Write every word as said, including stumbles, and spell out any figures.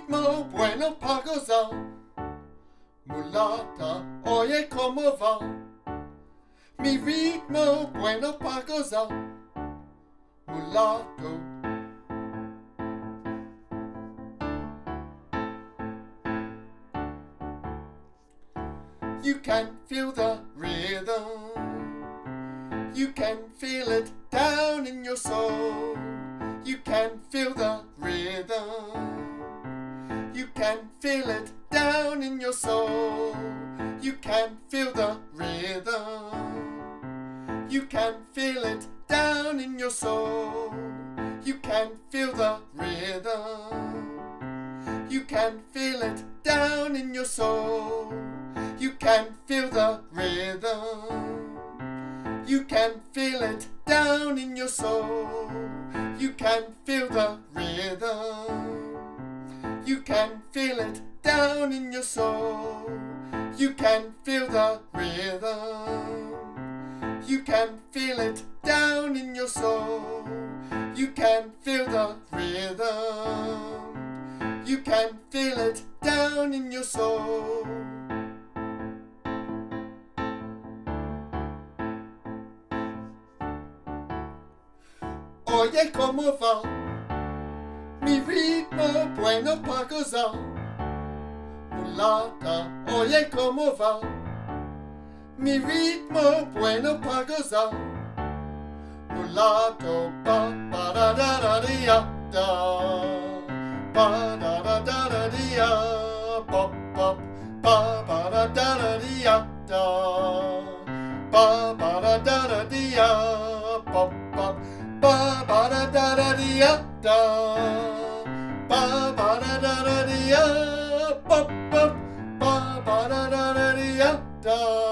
ritmo bueno pa' gozar. Mulata, oye cómo va. Mi ritmo bueno pa' gozar. Mulato. You can feel the rhythm. You can feel it down in your soul. You can feel the rhythm. You can feel it down in your soul. You can feel the rhythm. You can feel it down in your soul. You can feel the rhythm. You can feel it down in your soul. You can feel the rhythm. You can feel it down in your soul. You can feel the rhythm. You can feel it down in your soul. You can feel the rhythm. You can feel it down in your soul. You can feel the rhythm. You can feel it down in your soul. Oye cómo va mi ritmo bueno pa' gozar. Mulata, oye cómo va mi ritmo bueno pa' gozar. Mulato, pa pa da da da da da, pa da da da da da, pop pop, pa pa da da da da, pa pa da da da da, pop pop. Ba ba da da da da da, ba ba da da da da, pop pop, ba ba da da da da da.